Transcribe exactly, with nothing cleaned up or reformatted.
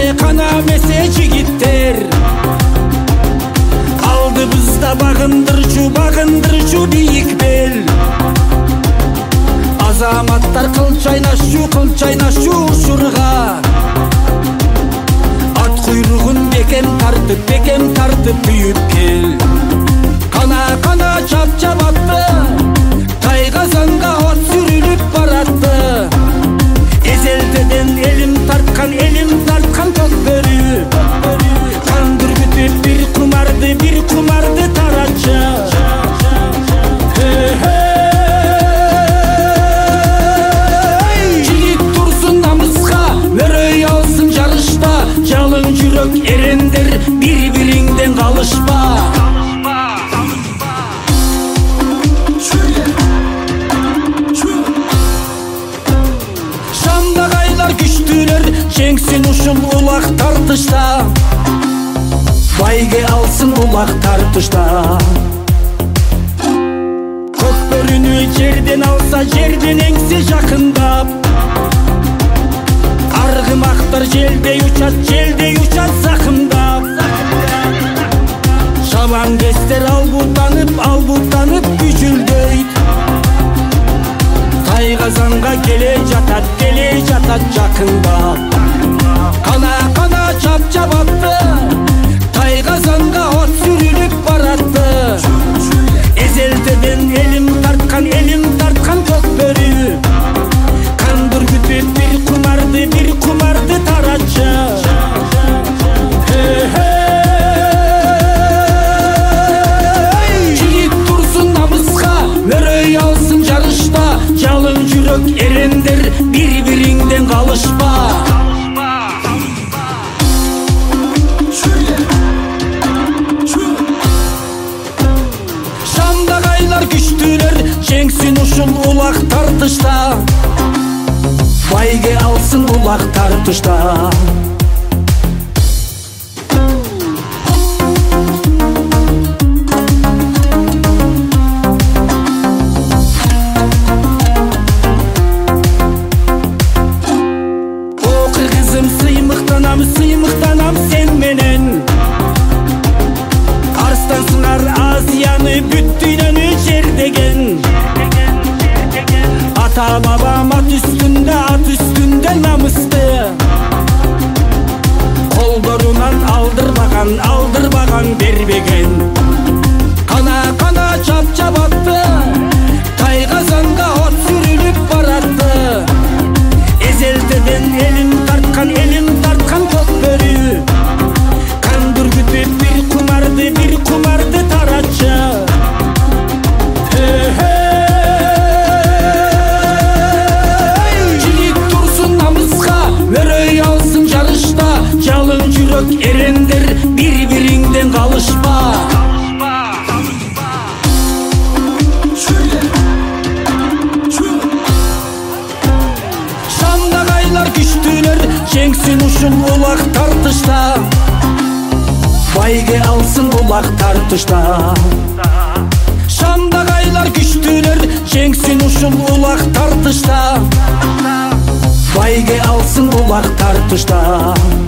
Çaykanamese жигиттер, алдыбызда багындырчу багындырчу бийик бел. Азаматтар кыл чайнашчу кыл чайнашчу ушурга, ат куйругун бекем тартып бекем тартып күйүп кел. Кана кана чап чабатты, тайгазанга от сүрүлүп баратты. Эзелдеден элим тарткан элим тарткан көкбөрү, кан дүргүтүп бир кумарды бир кумарды таратчы. Жигит турсун намыска, өрөй алсын жарышта, жалын жүрөк эрендер бири-бириңден калышпа. Күчтүлөр жеңсин ушул улак тартышта, байге алсын улак тартышта. Көкбөрүнү жерден алса жерден эңси жакындап, аргымактар желдей учат желдей учат закымдап. Шабан кестер албутанып албутанып күчүлдөйт, тайгазанга келе жатат келе жатат жакындап. Кана кана чап чабатты, тайгазанга от сүрүлүп баратты. Эзелдеден элим тарткан элим тарткан көкбөрү, кан дүргүтүп бир кумарды бир кумарды таратчы. Жигит турсун намыска, өрөй алсын жарышта, жалын жүрөк эрендер бири-бириңден калышпа. Шамдагайлар күчтүлөр жеңсин ушул улак тартышта, байге алсын улак тартышта. Сыймыктанам, сыймыктанам сен менен, арстан сыңар Азияны бүт дүйнөнү жердеген. Ата бабам ат үстүндө ат үстүндө намысты, колдорунан алдырбаган алдырбаган бербеген. Кана кана чап чабатты, тайгазанга от сүрүлүп баратты. Эзелдеден элим тарткан элим тарткан көкбөрү, кан дүргүтүп бир кумарды бир кумарды таратчы. Жигит турсун намыска, өрөй алсын жарышта, жалын жүрөк эрендер бири-бириңден калышпа. Күчтүлөр жеңсин ушул улак тартышта, байге алсын улак тартышта. Шамдагайлар күчтүлөр жеңсин ушул улак тартышта, байге алсын улак тартышта.